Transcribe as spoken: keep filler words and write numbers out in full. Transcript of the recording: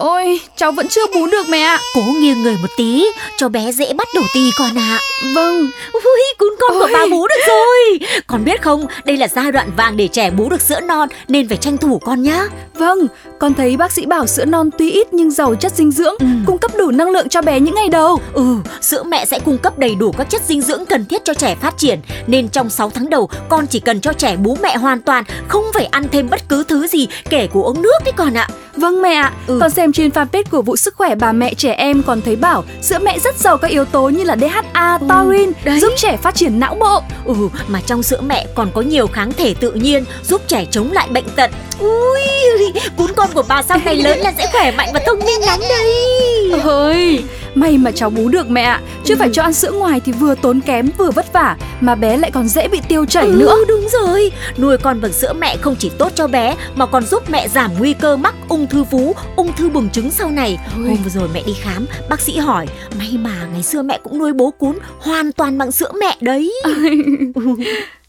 Ôi, cháu vẫn chưa bú được mẹ ạ. Cố nghiêng người một tí, cho bé dễ bắt đầu ti con ạ. Vâng. Ui, cún con Ôi. của bà bú được rồi. Con biết không, đây là giai đoạn vàng để trẻ bú được sữa non, nên phải tranh thủ con nhá. Vâng, con thấy bác sĩ bảo sữa non tuy ít nhưng giàu chất dinh dưỡng, ừ. cung cấp đủ năng lượng cho bé những ngày đầu. Ừ, sữa mẹ sẽ cung cấp đầy đủ các chất dinh dưỡng cần thiết cho trẻ phát triển. Nên trong sáu tháng đầu, con chỉ cần cho trẻ bú mẹ hoàn toàn, không phải ăn thêm bất cứ thứ gì, kể của uống nước đấy con ạ. Vâng mẹ ạ, ừ. con xem trên fanpage của vụ sức khỏe bà mẹ trẻ em còn thấy bảo sữa mẹ rất giàu các yếu tố như là đê hát a, ừ. taurine, Đấy. giúp trẻ phát triển não bộ. Ừ, mà trong sữa mẹ còn có nhiều kháng thể tự nhiên, giúp trẻ chống lại bệnh tật. Ui, cún con của bà sau này lớn là sẽ khỏe mạnh và thông minh lắm đấy. Ôi, may mà cháu bú được mẹ ạ, chứ ừ. phải cho ăn sữa ngoài thì vừa tốn kém vừa vất vả, mà bé lại còn dễ bị tiêu chảy ừ, nữa. Đúng rồi, nuôi con bằng sữa mẹ không chỉ tốt cho bé mà còn giúp mẹ giảm nguy cơ mắc ung thư vú, ung thư buồng trứng sau này. Ôi. Hôm vừa rồi mẹ đi khám, bác sĩ hỏi, may mà ngày xưa mẹ cũng nuôi bố cún hoàn toàn bằng sữa mẹ đấy.